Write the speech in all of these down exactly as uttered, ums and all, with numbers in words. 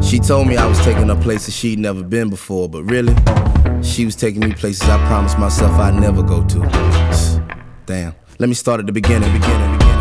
She told me I was taking her places she'd never been before, but really, she was taking me places I promised myself I'd never go to. Damn. Let me start at the beginning, beginning, beginning,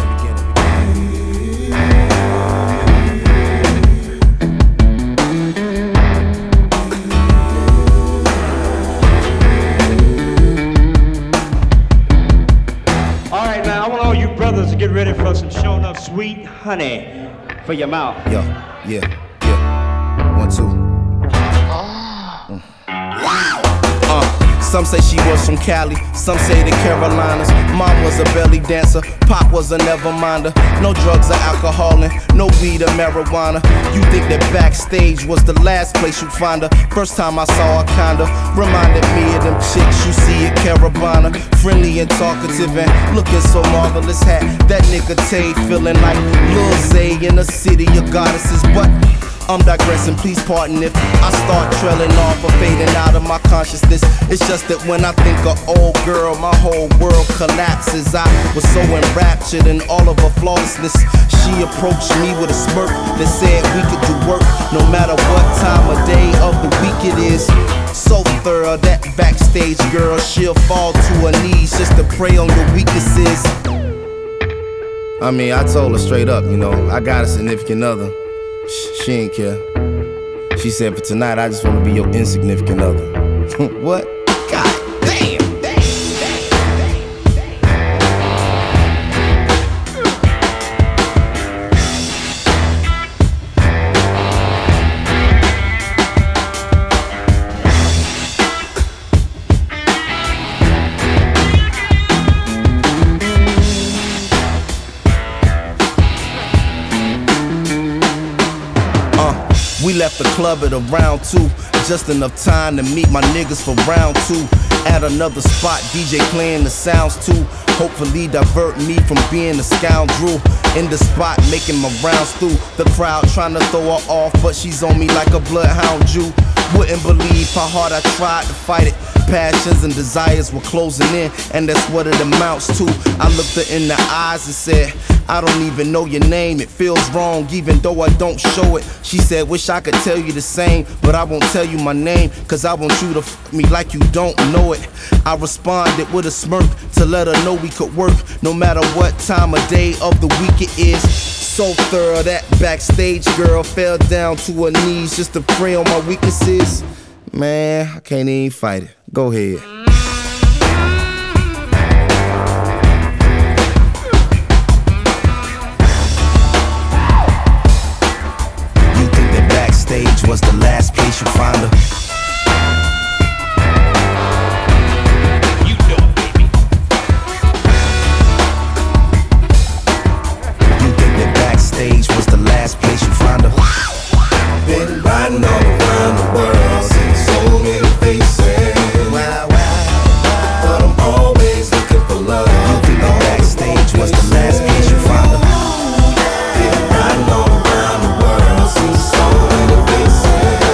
All right, now I want all you brothers to get ready for some showing up sweet honey for your mouth. Yo, yeah, yeah. One, two. Mm. Wow. Uh, some say she was from Cali, some say the Carolinas. Mom was a belly dancer, Pop was a never minder. No drugs or alcohol and no weed or marijuana. You think that backstage was the last place you'd find her? First time I saw her kinda reminded me of them chicks you see at Caravana. Friendly and talkative and looking so marvelous. Had that nigga Tay feeling like Lil Zay in a city of goddesses. But I'm digressing, please pardon if I start trailing off or fading out of my consciousness. It's just that when I think of old girl, my whole world collapses. I was so enraptured in all of her flawlessness. She approached me with a smirk that said we could do work no matter what time of day of the week it is. So thorough, that backstage girl, she'll fall to her knees just to prey on your weaknesses. I mean, I told her straight up, you know, I got a significant other. She ain't care. She said, for tonight, I just wanna be your insignificant other. What? God damn! We left the club at around two, just enough time to meet my niggas for round two. At another spot, D J playing the sounds too. Hopefully divert me from being a scoundrel. In the spot, making my rounds through the crowd, trying to throw her off, but she's on me like a bloodhound Jew. Wouldn't believe how hard I tried to fight it. Passions and desires were closing in, and that's what it amounts to. I looked her in the eyes and said, I don't even know your name, it feels wrong even though I don't show it. She said, wish I could tell you the same, but I won't tell you my name, cause I want you to f me like you don't know it. I responded with a smirk to let her know we could work no matter what time of day of the week it is. So thorough, that backstage girl fell down to her knees just to prey on my weaknesses. Man, I can't even fight it. Go ahead. Stage was the last place you find her. You know it, baby. You think that backstage was the last place you find her? Been riding all around the world, seen so many faces. Wow, wow, wow. But I'm always looking for love. You think that backstage was the last place you find her? Been riding all around the world, seen so many faces.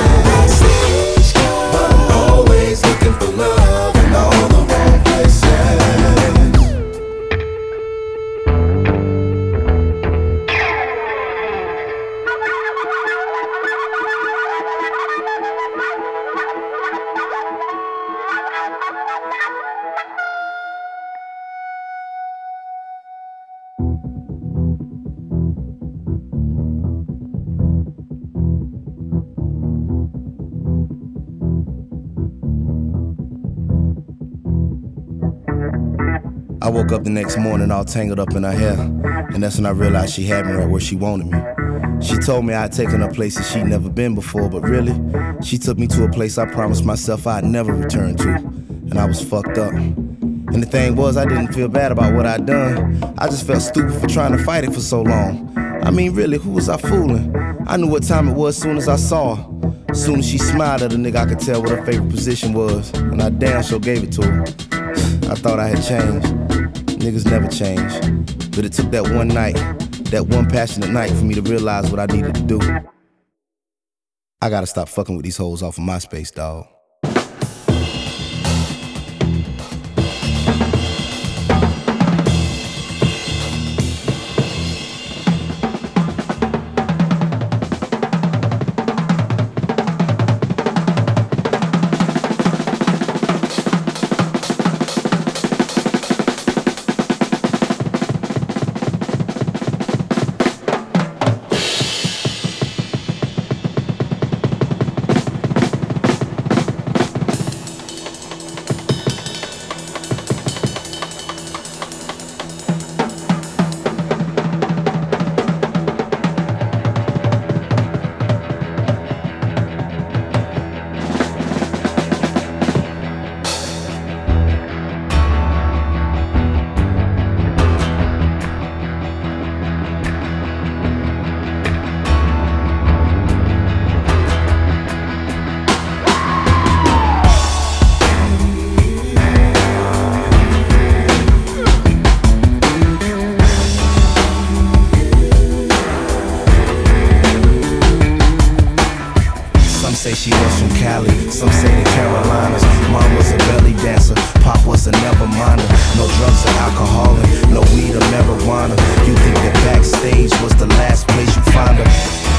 I woke up the next morning all tangled up in her hair, and that's when I realized she had me right where she wanted me. She told me I'd taken her places she'd never been before, but really, she took me to a place I promised myself I'd never return to, and I was fucked up. And the thing was, I didn't feel bad about what I'd done. I just felt stupid for trying to fight it for so long. I mean, really, who was I fooling? I knew what time it was as soon as I saw her. As soon as she smiled at a nigga, I could tell what her favorite position was, and I damn sure gave it to her. I thought I had changed. Niggas never change. But it took that one night, that one passionate night for me to realize what I needed to do. I gotta stop fucking with these hoes off of MySpace, dawg. say she was from Cali, some say the Carolinas. Mom was a belly dancer, Pop was a never minder. No drugs or alcohol, and no weed or marijuana. You think that backstage was the last place you find her?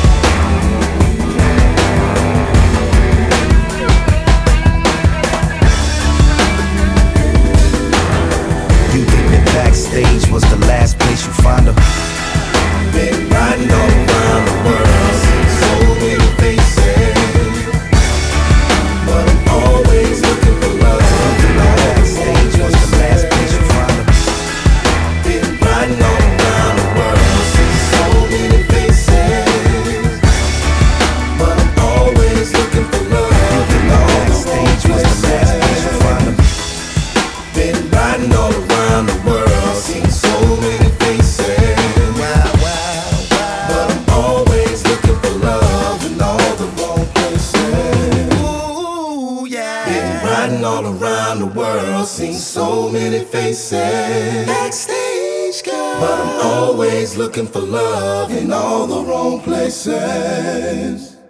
You think that backstage was the last place you find her? Been riding all around the world, seen so many faces, but I'm always looking for love. You know backstage was the last place you find her. Been riding all around the world, seen so many faces, but I'm always looking for love. You know backstage was the last place you find her. Been riding all around the world, seen so many faces. All around the world, seen so many faces. Backstage girl, but I'm always looking for love in all the wrong places.